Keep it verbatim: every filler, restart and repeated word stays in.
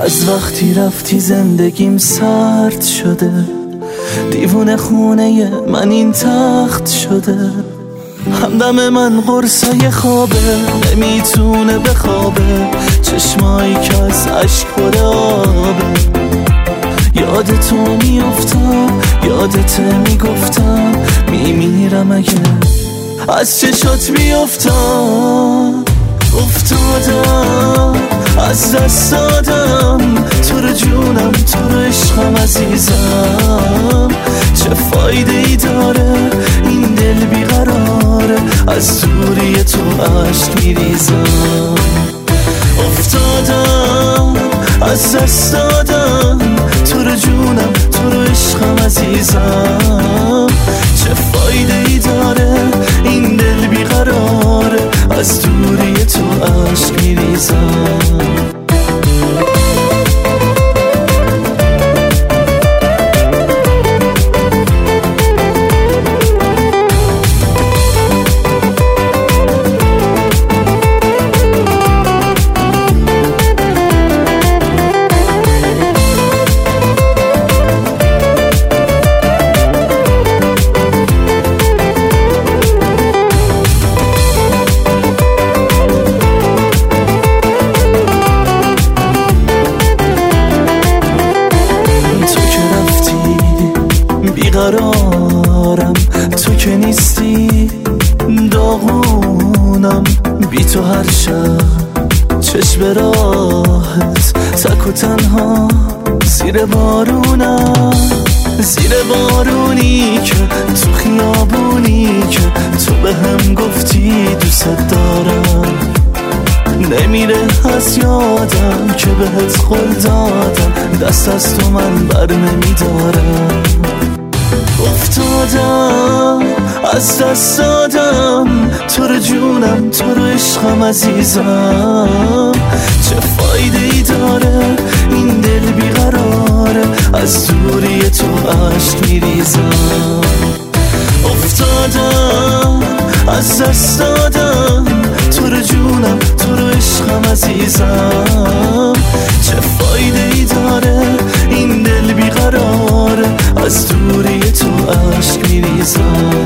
از وقتی رفتی زندگیم سرد شده، دیوونه خونه من این تخت شده. همدم من قرصای خوابه، نمیتونه بخوابه، چشمایی که از عشق پر آبه. یاد تو میافتم، یادت میگفتم، میمیرم اگه از چشات بیافتم. افتادم از دست دادم، تو رو جونم، تو رو عشقم عزیزم. چه فایده ای داره این دل بیقراره، از دوری تو عشق میریزم. افتادم از دست دادم، تو رو جونم، تو رو عشقم عزیزم. چه فایده ای داره این دل بیقراره، از دوری تو عشق میریزم. بیقرارم تو که نیستی، داغونم بی تو هر شب. چشم راحت تک و تنها زیر بارونم، زیر بارونی که تو خیابونی که تو به هم گفتی دوست دارم. نمیره از یادم که بهت قول دادم، دست از تو من بر نمیدارم. افتادم از دست دادم، تو رو جونم، تو رو عشقم عزیزم. چه فایده ای داره این دل بیقراره، از دوری تو عشق میریزم. افتادم از دست دادم، تو رو جونم، تو رو عشقم عزیزم. چه فایده ای داره این دل بیقراره، از دوری تو عشق میریزم.